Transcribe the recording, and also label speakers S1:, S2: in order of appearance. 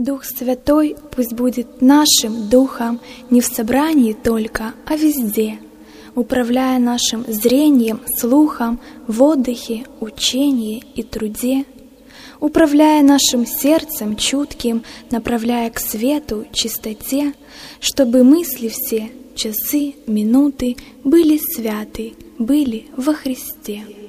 S1: Дух Святой пусть будет нашим Духом не в собрании только, а везде, управляя нашим зрением, слухом, в отдыхе, учении и труде, управляя нашим сердцем чутким, направляя к свету, чистоте, чтобы мысли все, часы, минуты были святы, были во Христе.